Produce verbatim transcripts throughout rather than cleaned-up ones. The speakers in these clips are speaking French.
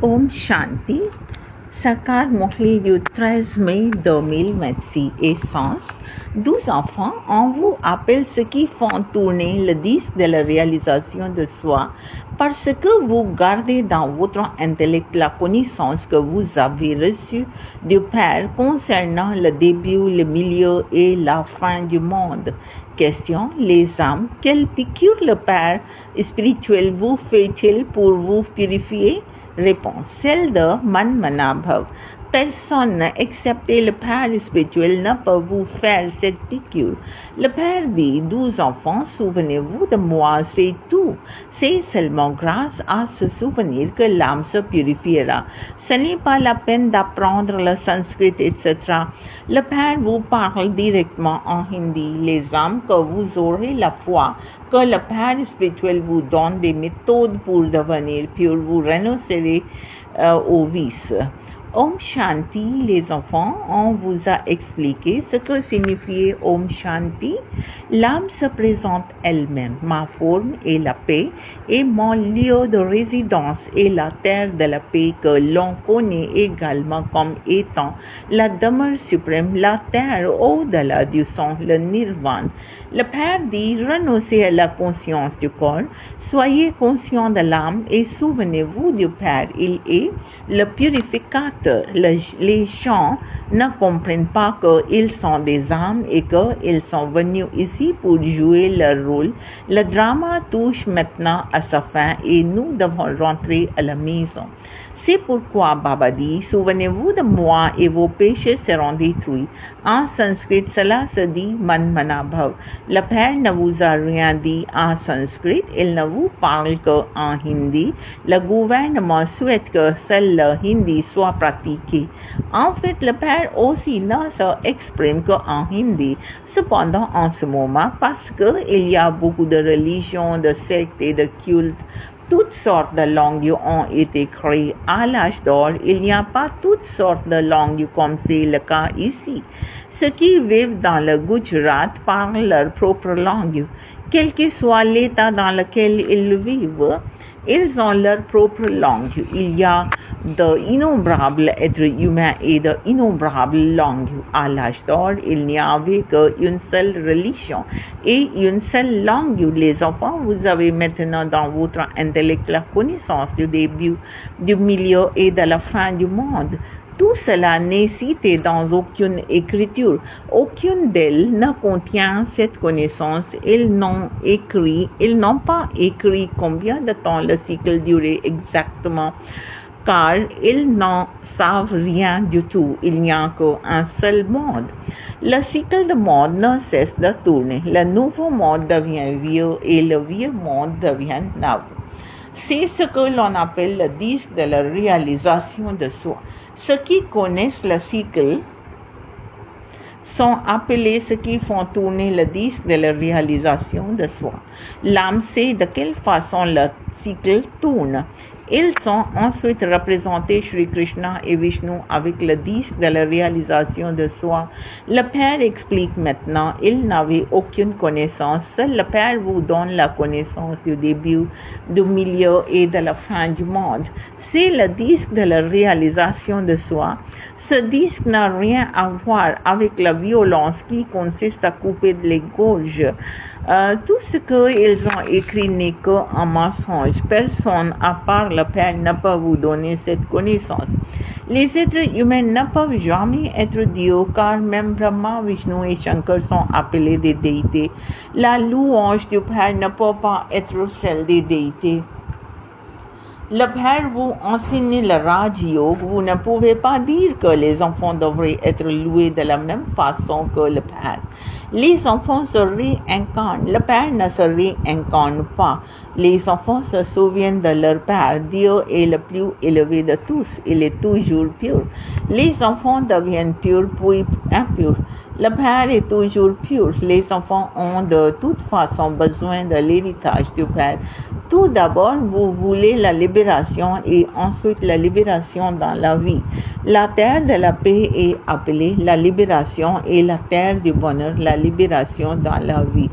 Om Shanti, Sarkar Mohli du treize mai deux mille vingt-six, Essence. douze enfants en vous appellent ceux qui font tourner le disque de la réalisation de soi parce que vous gardez dans votre intellect la connaissance que vous avez reçue du Père concernant le début, le milieu et la fin du monde. Question: les âmes, quelle piqûre le Père spirituel vous fait-il pour vous purifier? Réponse: celle de Manmanabhav. Personne, excepté le Père spirituel, ne peut vous faire cette piqûre. Le Père dit: douze enfants, souvenez-vous de moi, c'est tout. C'est seulement grâce à ce souvenir que l'âme se purifiera. Ce n'est pas la peine d'apprendre le sanskrit, et cetera. Le Père vous parle directement en hindi. Les âmes, que vous aurez la foi que le Père spirituel vous donne des méthodes pour devenir pur, vous renoncerez euh, au vice. Om Shanti, les enfants, on vous a expliqué ce que signifiait Om Shanti. L'âme se présente elle-même. Ma forme est la paix et mon lieu de résidence est la terre de la paix que l'on connaît également comme étant la demeure suprême, la terre au-delà du son, le nirvana. Le Père dit: renoncez à la conscience du corps, soyez conscient de l'âme et souvenez-vous du Père. Il est le purificateur. Le, les gens ne comprennent pas qu'ils sont des âmes et qu'ils sont venus ici pour jouer leur rôle. Le drama touche maintenant à sa fin et nous devons rentrer à la maison. C'est pourquoi Baba dit: souvenez-vous de moi et vos péchés seront détruits. En sanskrit, cela se dit Manmanabhav. Le Père ne vous a rien dit en sanskrit, il ne vous parle qu'en hindi. Le gouvernement souhaite que seul le hindi soit pratiqué. En fait, le Père aussi ne s'exprime qu'en hindi. Cependant, en ce moment, parce qu'il y a beaucoup de religions, de sectes et de cultes, toutes sortes de langues ont été créées. À l'âge d'or, il n'y a pas toutes sortes de langues comme c'est le cas ici. Ceux qui vivent dans le Gujarat parlent leur propre langue. Quel que soit l'état dans lequel ils vivent, ils ont leur propre langue. Il y a d'innombrables êtres humains et d'innombrables langues. À l'âge d'or, il n'y avait qu'une seule religion et une seule langue. Les enfants, vous avez maintenant dans votre intellect la connaissance du début, du milieu et de la fin du monde. Tout cela n'est cité dans aucune écriture. Aucune d'elles ne contient cette connaissance. Ils n'ont écrit, ils n'ont pas écrit combien de temps le cycle durait exactement, car ils n'en savent rien du tout. Il n'y a qu'un seul monde. Le cycle de monde ne cesse de tourner. Le nouveau monde devient vieux et le vieux monde devient neuf. C'est ce que l'on appelle le disque de la réalisation de soi. Ceux qui connaissent le cycle sont appelés ceux qui font tourner le disque de la réalisation de soi. L'âme sait de quelle façon le cycle tourne. Ils sont ensuite représentés Shri Krishna et Vishnu avec le disque de la réalisation de soi. Le Père explique maintenant: il n'avait aucune connaissance. Seul le Père vous donne la connaissance du début, du milieu et de la fin du monde. C'est le disque de la réalisation de soi. Ce disque n'a rien à voir avec la violence qui consiste à couper les gorges. Euh, tout ce qu'ils ont écrit n'est qu'un mensonge. Personne, à part le Père, ne peut vous donner cette connaissance. Les êtres humains ne peuvent jamais être dieux, car même Brahma, Vishnu et Shankar sont appelés des déités. La louange du Père ne peut pas être celle des déités. Le Père vous enseigne le Raj Yoga. Vous ne pouvez pas dire que les enfants devraient être loués de la même façon que le Père. Les enfants se réincarnent. Le Père ne se réincarne pas. Les enfants se souviennent de leur Père. Dieu est le plus élevé de tous. Il est toujours pur. Les enfants deviennent purs puis impurs. Le Père est toujours pur. Les enfants ont de toute façon besoin de l'héritage du Père. Tout d'abord, vous voulez la libération et ensuite la libération dans la vie. La terre de la paix est appelée la libération et la terre du bonheur, la libération dans la vie.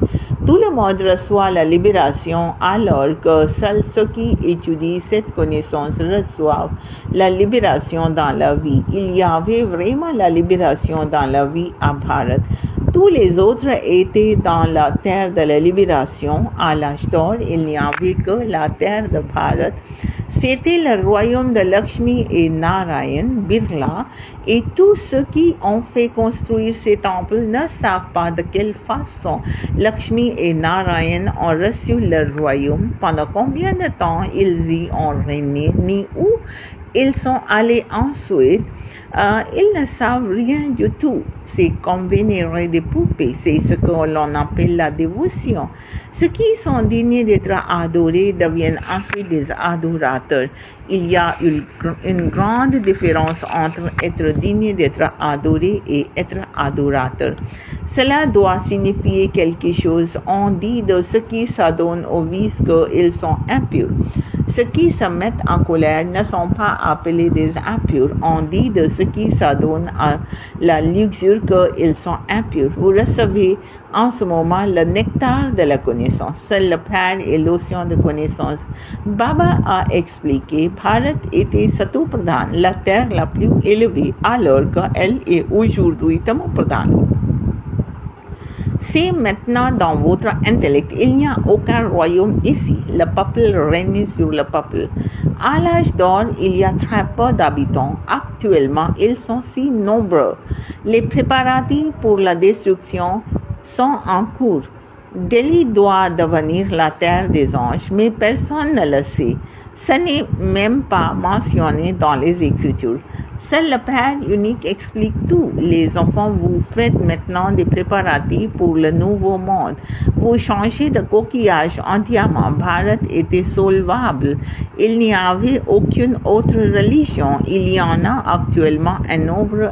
Tout le monde reçoit la libération alors que seuls ceux qui étudient cette connaissance reçoivent la libération dans la vie. Il y avait vraiment la libération dans la vie à Bharat. Tous les autres étaient dans la terre de la libération. À l'âge d'or, il n'y avait que la terre de Bharat. C'était le royaume de Lakshmi et Narayan, Birla, et tous ceux qui ont fait construire ces temples ne savent pas de quelle façon Lakshmi et Narayan ont reçu leur royaume, pendant combien de temps ils y ont régné, ni où ils sont allés ensuite. Euh, ils ne savent rien du tout. C'est comme vénérer des poupées. C'est ce que l'on appelle la dévotion. Ceux qui sont dignes d'être adorés deviennent ensuite des adorateurs. Il y a une, une grande différence entre être digne d'être adoré et être adorateur. Cela doit signifier quelque chose. On dit de ceux qui s'adonnent au vice qu'ils sont impurs. Ceux qui se mettent en colère ne sont pas appelés des impurs. On dit de ceux qui s'adonnent à la luxure qu'ils sont impurs. Vous recevez en ce moment le nectar de la connaissance. Seul le Père est l'océan de connaissance. Baba a expliqué, Bharat était Satu Pradhan, la terre la plus élevée, alors qu'elle est aujourd'hui Tamo Pradhan. C'est maintenant dans votre intellect. Il n'y a aucun royaume ici. Le peuple règne sur le peuple. À l'âge d'or, il y a très peu d'habitants. Actuellement, ils sont si nombreux. Les préparatifs pour la destruction sont en cours. Delhi doit devenir la terre des anges, mais personne ne le sait. Ce n'est même pas mentionné dans les Écritures. Seul le Père unique explique tout. Les enfants, vous faites maintenant des préparatifs pour le nouveau monde. Vous changez de coquillage en diamant. Bharat était solvable. Il n'y avait aucune autre religion. Il y en a actuellement un nombre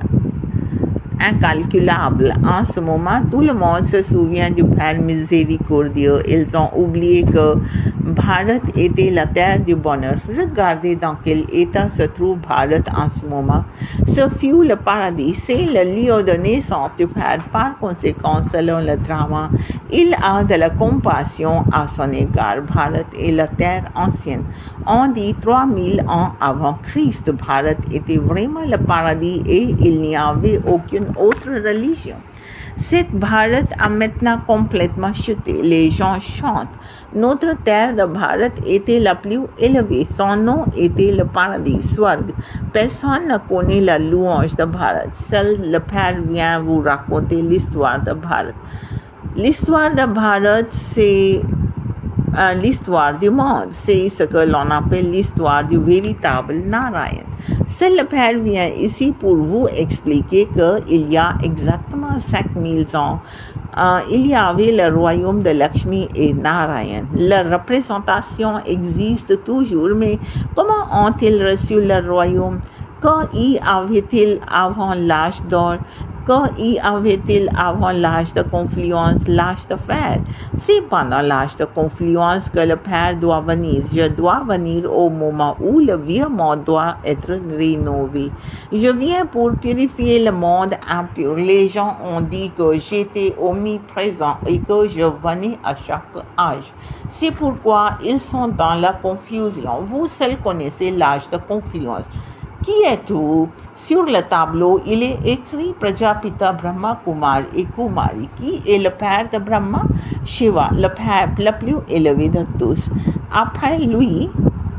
incalculable. En ce moment, tout le monde se souvient du Père miséricordieux. Ils ont oublié que Bharat était la terre du bonheur. Regardez dans quel état se trouve Bharat en ce moment. Ce fut le paradis. C'est le lieu de naissance du Père. Par conséquent, selon le drama, il a de la compassion à son égard. Bharat est la terre ancienne. On dit trois mille ans avant Christ. Bharat était vraiment le paradis et il n'y avait aucune autre religion. Cette Bharat a maintenant complètement chuté. Les gens chantent. Notre terre de Bharat était la plus élevée. Son nom était le paradis, Swarg. Personne ne connaît la louange de Bharat. Seul le Père vient vous raconter l'histoire de Bharat. L'histoire de Bharat, c'est euh, l'histoire du monde. C'est ce que l'on appelle l'histoire du véritable Narayan. Seul le Père vient ici pour vous expliquer qu'il y a exactement cinq mille ans, euh, il y avait le royaume de Lakshmi et Narayan. La représentation existe toujours, mais comment ont-ils reçu le royaume? Quand y avait-il avant l'âge d'or? Quand y avait-il avant l'âge de confluence, l'âge de fer? C'est pendant l'âge de confluence que le Père doit venir. Je dois venir au moment où le vieux monde doit être rénové. Je viens pour purifier le monde impur. Les gens ont dit que j'étais omniprésent et que je venais à chaque âge. C'est pourquoi ils sont dans la confusion. Vous seuls connaissez l'âge de confluence. Qui êtes-vous? Sur le tableau, il est écrit Prajapita Brahma Kumar et Kumari. Qui est le père de Brahma? Shiva, le père le plus élevé de tous. Après lui,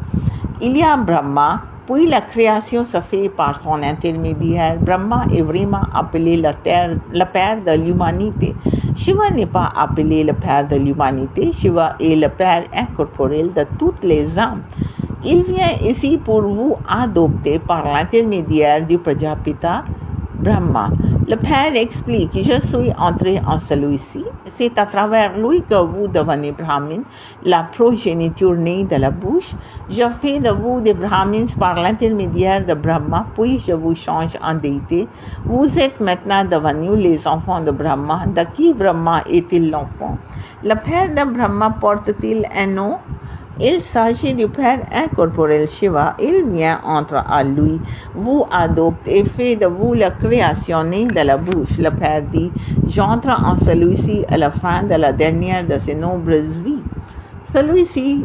il y a Brahma, puis la création se fait par son intermédiaire. Brahma est vraiment appelé le, terre, le père de l'humanité. Shiva n'est pas appelé le père de l'humanité. Shiva est le père incorporel de toutes les âmes. Il vient ici pour vous adopter par l'intermédiaire du Prajapita Brahma. Le Père explique, je suis entré en celui-ci. C'est à travers lui que vous devenez Brahmin, la progéniture née de la bouche. Je fais de vous des Brahmins par l'intermédiaire de Brahma, puis je vous change en déité. Vous êtes maintenant devenus les enfants de Brahma. De qui Brahma est-il l'enfant? Le Père de Brahma porte-t-il un nom? Il s'agit du Père incorporel Shiva. Il vient, entre à lui, vous adopte et fait de vous la création née de la bouche. Le Père dit, j'entre en celui-ci à la fin de la dernière de ses nombreuses vies. Celui-ci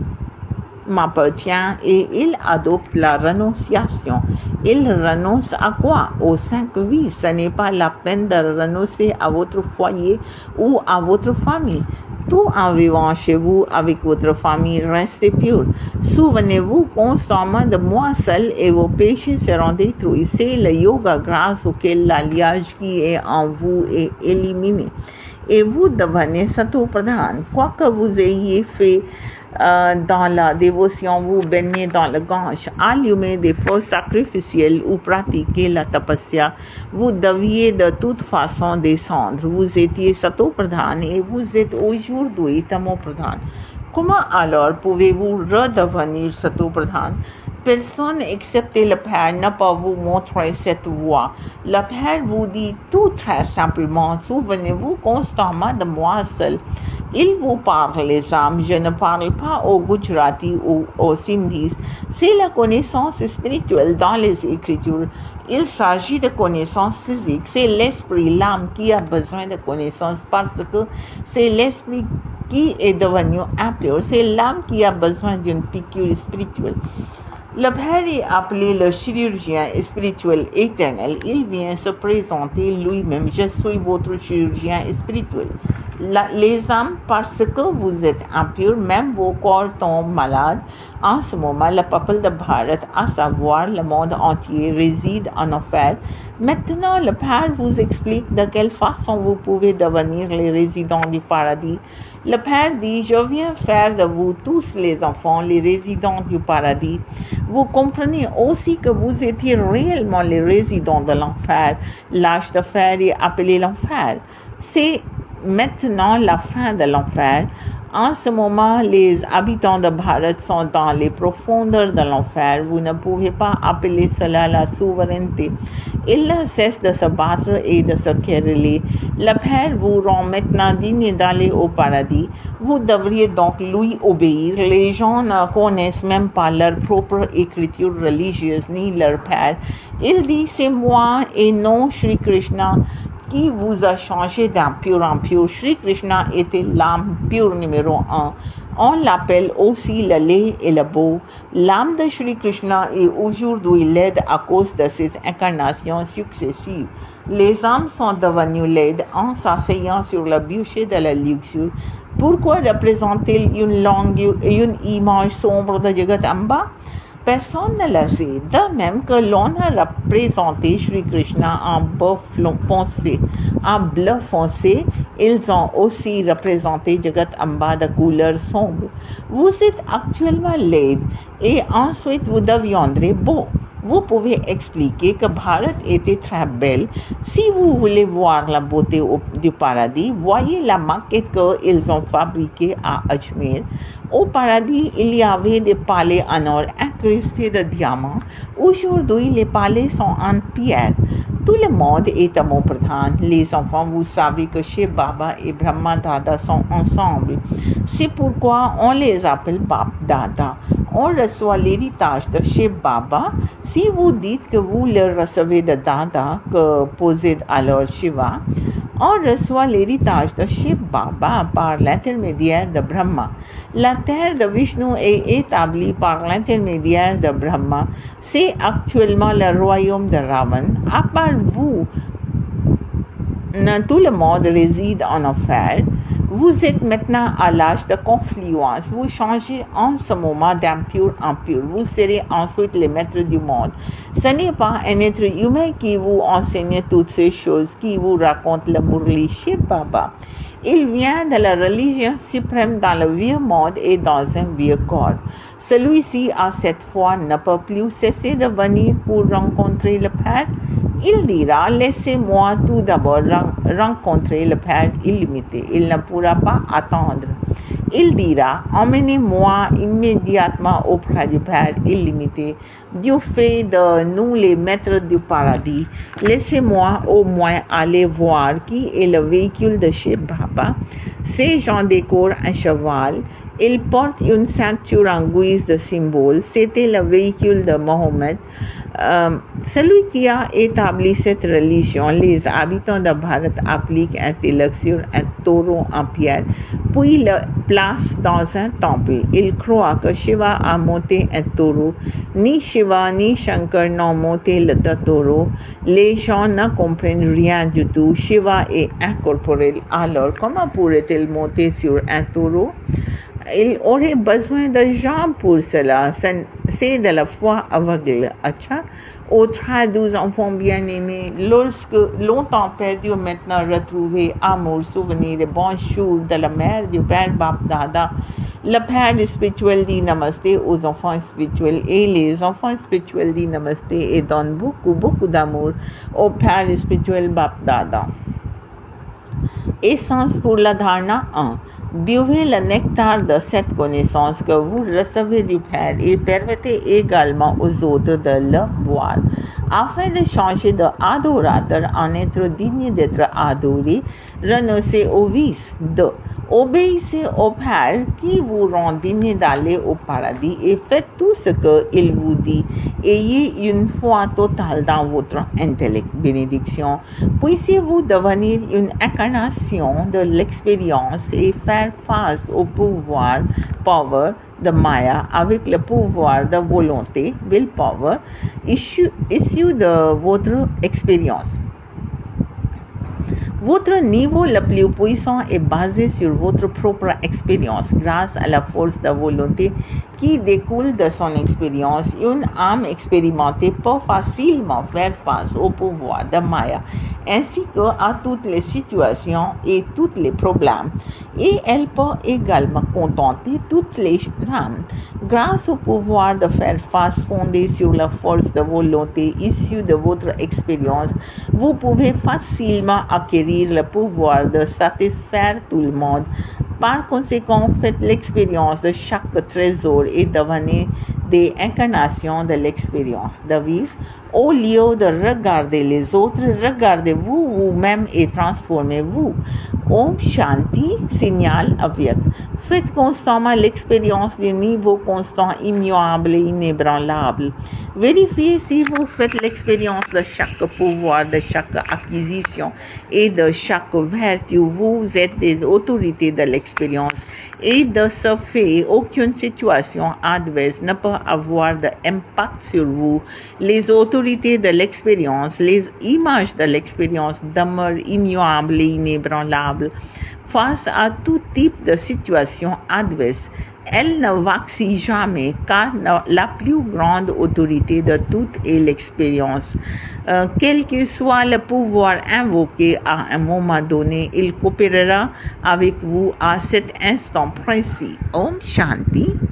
m'appartient et il adopte la renonciation. Il renonce à quoi? Aux cinq vies. Ce n'est pas la peine de renoncer à votre foyer ou à votre famille. Tout en vivant chez vous avec votre famille, restez pur. Souvenez-vous constamment de moi seul et vos péchés seront détruits. C'est le yoga grâce auquel l'alliage qui est en vous est éliminé. Et vous devenez Sato Pradhan. Quoi que vous ayez fait Euh, dans la dévotion, vous baignez dans le Gange, allumez des feux sacrificiels ou pratiquez la tapasya, vous deviez de toute façon descendre. Vous étiez Sato Pradhan et vous êtes aujourd'hui Tamo Pradhan. Comment alors pouvez-vous redevenir Sato Pradhan? Personne excepté le Père ne peut vous montrer cette voie. Le Père vous dit tout très simplement, souvenez-vous constamment de moi seul. Il vous parle les âmes, je ne parle pas aux Gujarati ou aux Sindhis. C'est la connaissance spirituelle dans les Écritures. Il s'agit de connaissance physique. C'est l'esprit, l'âme qui a besoin de connaissance parce que c'est l'esprit qui est devenu impur. C'est l'âme qui a besoin d'une piqûre spirituelle. Le Père est appelé le chirurgien spirituel éternel. Il vient se présenter lui-même. Je suis votre chirurgien spirituel. La, les âmes, parce que vous êtes impurs, même vos corps tombent malades. En ce moment, le peuple de Bharat, à savoir le monde entier, réside en enfer. Maintenant, le Père vous explique de quelle façon vous pouvez devenir les résidents du paradis. Le Père dit, je viens faire de vous tous les enfants, les résidents du paradis. Vous comprenez aussi que vous étiez réellement les résidents de l'enfer. L'âge de fer est appelé l'enfer. C'est maintenant la fin de l'enfer. En ce moment, les habitants de Bharat sont dans les profondeurs de l'enfer. Vous ne pouvez pas appeler cela la souveraineté. Il ne cesse de se battre et de se quereller. Le Père vous rend maintenant digne d'aller au paradis. Vous devriez donc lui obéir. Les gens ne connaissent même pas leur propre écriture religieuse ni leur Père. Il dit, c'est moi et non Shri Krishna qui vous a changé d'impur en pur. Shri Krishna était l'âme pure numéro un. On l'appelle aussi le laid et le beau. L'âme de Shri Krishna est aujourd'hui laide à cause de ses incarnations successives. Les âmes sont devenues laides en s'asseyant sur le bûcher de la luxure. Pourquoi représente-t-il une langue, une image sombre de Jagadamba? Personne ne le sait. De même que l'on a représenté Shri Krishna en bœuf foncé, en bleu foncé, ils ont aussi représenté Jagadamba de couleur sombre. Vous êtes actuellement laid et ensuite vous deviendrez beau. Vous pouvez expliquer que Bharat était très belle. Si vous voulez voir la beauté au, du paradis, voyez la maquette qu'ils ont fabriquée à Ajmer. Au paradis, il y avait des palais en or incrustés de diamants. Aujourd'hui, les palais sont en pierre. Tout le monde est Tamo Pradhan. Les enfants, vous savez que Shiv Baba et Brahma Dada sont ensemble. C'est pourquoi on les appelle Bap Dada. On reçoit l'héritage de Shiv Baba. Si vous dites que vous le recevez de Dada, que possède alors Shiva, on reçoit l'héritage de Shiv Baba par l'intermédiaire de Brahma. La terre de Vishnu est établie par l'intermédiaire de Brahma. C'est actuellement le royaume de Ravan. À part vous, tout le monde réside en enfer. Vous êtes maintenant à l'âge de confluence. Vous changez en ce moment d'impur en pur. Vous serez ensuite les maîtres du monde. Ce n'est pas un être humain qui vous enseigne toutes ces choses, qui vous raconte le Murli Shiv Baba. Il vient de la religion suprême dans le vieux monde et dans un vieux corps. Celui-ci, à cette fois, ne peut plus cesser de venir pour rencontrer le Père. Il dira, laissez-moi tout d'abord rencontrer le Père illimité. Il ne pourra pas attendre. Il dira, emmenez-moi immédiatement auprès du Père illimité. Du fait de nous les maîtres du paradis, laissez-moi au moins aller voir qui est le véhicule de Shiv Baba. Ces gens décorent un cheval Il porte une ceinture en guise de symbole. C'était le véhicule de Mohammed. Euh, celui qui a établi cette religion. Les habitants de Bharat appliquent un tilak sur un taureau en pierre, puis le placent dans un temple. Ils croient que Shiva a monté un taureau. Ni Shiva ni Shankar n'ont monté le taureau. Les gens ne comprennent rien du tout. Shiva est incorporel. Alors, comment pourrait-il monter sur un taureau? Il aurait besoin de jambes pour cela. C'est de la foi aveugle. Acha. Autre douze enfants bien-aimés, lorsque longtemps perdu, maintenant retrouvé, amour, souvenir et bon jour de la mère du père Bap Dada, le père spirituel dit namasté aux enfants spirituels et les enfants spirituels dit namasté et donnent beaucoup, beaucoup d'amour au père spirituel Bap Dada. Essence pour la dharna un. Buvez le nectar de cette connaissance que vous recevez du Père et permettez également aux autres de le boire, afin de changer d'adorateur en être digne d'être adoré. Renoncez au vice. deux. Obéissez au Père qui vous rend digne d'aller au paradis et faites tout ce qu'il vous dit. Ayez une foi totale dans votre intellect. Bénédiction. Puissiez-vous devenir une incarnation de l'expérience et faire face au pouvoir, power, de Maya avec le pouvoir de volonté, willpower, issu, issu de votre expérience. Votre niveau le plus puissant est basé sur votre propre expérience. Grâce à la force de volonté qui découle de son expérience, une âme expérimentée peut facilement faire face au pouvoir de Maya, ainsi qu'à toutes les situations et tous les problèmes. Et elle peut également contenter toutes les âmes. Grâce au pouvoir de faire face fondé sur la force de volonté issue de votre expérience, vous pouvez facilement acquérir le pouvoir de satisfaire tout le monde. Par conséquent, faites l'expérience de chaque trésor et devenez des incarnations de l'expérience. Devise, au lieu de regarder les autres, regardez-vous vous-même et transformez-vous. Om Shanti, signal avyak. Faites constamment l'expérience du niveau constant, immuable et inébranlable. Vérifiez si vous faites l'expérience de chaque pouvoir, de chaque acquisition et de chaque vertu. Vous êtes des autorités de l'expérience et de ce fait, aucune situation adverse ne peut avoir d'impact sur vous. Les autorités de l'expérience, les images de l'expérience demeurent immuables et inébranlables face à tout type de situation adverse. Elle ne vacille jamais car la plus grande autorité de toute est l'expérience. Euh, quel que soit le pouvoir invoqué à un moment donné, il coopérera avec vous à cet instant précis. Om Shanti.